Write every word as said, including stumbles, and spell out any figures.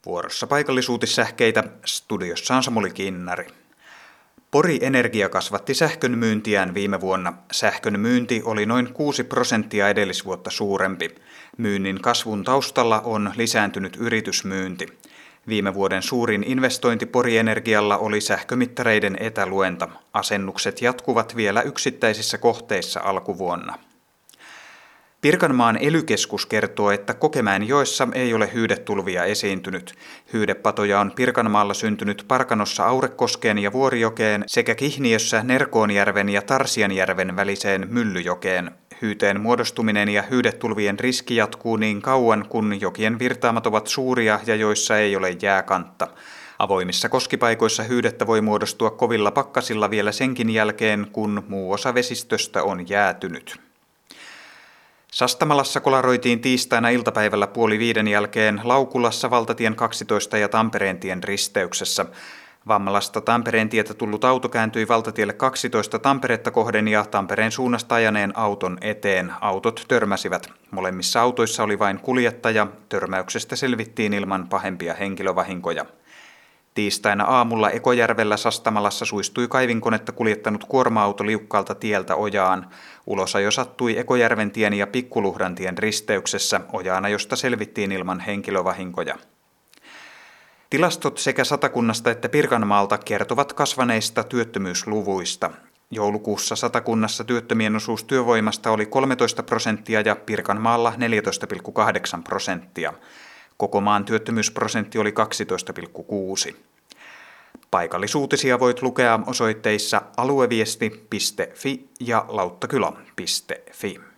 Vuorossa paikallisuutissähkeitä, studiossa on Samuli Kinnari. Pori Energia kasvatti sähkön myyntiään viime vuonna. Sähkön myynti oli noin kuusi prosenttia edellisvuotta suurempi. Myynnin kasvun taustalla on lisääntynyt yritysmyynti. Viime vuoden suurin investointi Pori Energialla oli sähkömittareiden etäluenta. Asennukset jatkuvat vielä yksittäisissä kohteissa alkuvuonna. Pirkanmaan ely-keskus kertoo, että Kokemäenjoessa ei ole hyydetulvia esiintynyt. Hyydepatoja on Pirkanmaalla syntynyt Parkanossa Aurekoskeen ja Vuorijokeen sekä Kihniössä Nerkoonjärven ja Tarsianjärven väliseen Myllyjokeen. Hyyteen muodostuminen ja hyydetulvien riski jatkuu niin kauan, kun jokien virtaamat ovat suuria ja joissa ei ole jääkantta. Avoimissa koskipaikoissa hyydettä voi muodostua kovilla pakkasilla vielä senkin jälkeen, kun muu osa vesistöstä on jäätynyt. Sastamalassa kolaroitiin tiistaina iltapäivällä puoli viiden jälkeen Laukulassa valtatien kaksitoista ja Tampereentien risteyksessä. Vammalasta Tampereen tietä tullut auto kääntyi valtatielle kaksitoista Tamperetta kohden ja Tampereen suunnasta ajaneen auton eteen. Autot törmäsivät. Molemmissa autoissa oli vain kuljettaja. Törmäyksestä selvittiin ilman pahempia henkilövahinkoja. Tiistaina aamulla Ekojärvellä Sastamalassa suistui kaivinkonetta kuljettanut kuorma-auto liukkaalta tieltä ojaan. Ulosajo sattui Ekojärventien ja Pikkuluhdantien risteyksessä. Ojaanajosta selvittiin ilman henkilövahinkoja. Tilastot sekä Satakunnasta että Pirkanmaalta kertovat kasvaneista työttömyysluvuista. Joulukuussa Satakunnassa työttömien osuus työvoimasta oli kolmetoista prosenttia ja Pirkanmaalla neljätoista pilkku kahdeksan prosenttia. Koko maan työttömyysprosentti oli kaksitoista pilkku kuusi. Paikallisuutisia voit lukea osoitteissa alueviesti piste fi ja lauttakylä piste fi.